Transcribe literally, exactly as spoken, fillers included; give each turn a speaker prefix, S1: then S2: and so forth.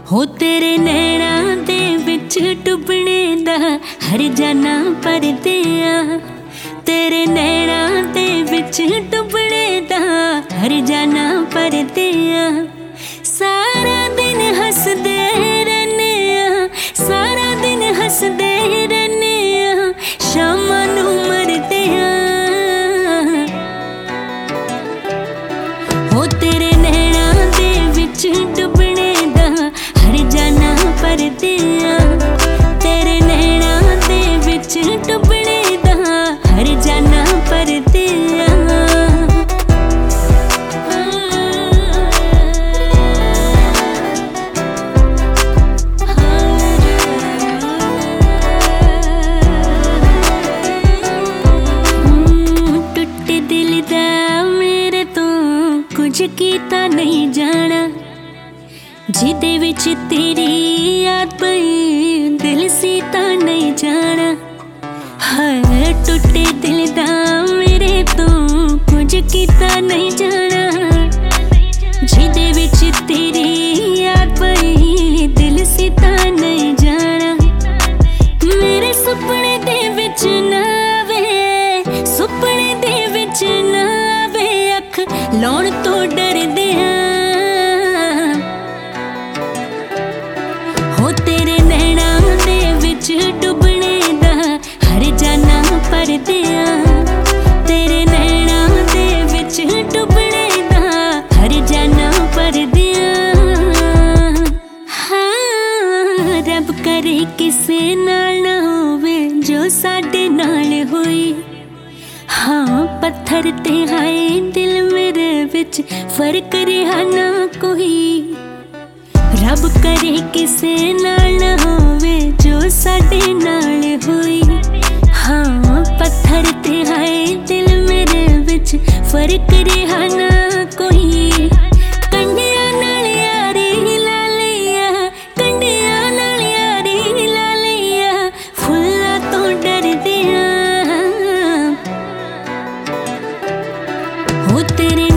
S1: हो तेरे नैना दे विच डुबने दा हर जाना पर दिया, तेरे नैना दे विच डुबने दा हर जाना पर दिया। सारा दिन हसदे रहने आ, सारा दिन हसदे रहने आ, शामां नूं मरदे आ। हो तेरे नैना दे विच डुबने दा हर जाना पर दिया, तेरे नैना दे विच डुबने दा हर जाना पर दिया। टुटे दिल दा मेरे तो कुछ कीता नहीं जाना, जिदे विच तेरी याद पई दिल सीता नहीं जाना। हाय टुटे दिल दा मेरे तो कुछ कीता नहीं जाना, जिदे विच तेरी याद पई दिल सीता नहीं जाना। मेरे सुपने दे विच ना आवे, सुपने दे विच ना आवे, अख लाउण तो डरदे आ। हो तेरे नैना दे विच डुबने दा हर जाना पर दिया, तेरे नैना दे विच डुबने दा हर जाना पर दिया। हाँ रब करे किसे नाल ना होवे जो साडे नाल होई। हाँ पत्थर ते हाय दिल मेरे विच फर्क रहा ना कोई। रब करे किसे नाल ना होवे जो साडे नाल होई। हाँ पत्थर ते हाय दिल मेरे विच फर्क रहा ना कोई। कंडिया नाल यारी ला लिया, कंडिया नाल यारी ला लिया, फुल्लां तो डरदे आ। हो तेरे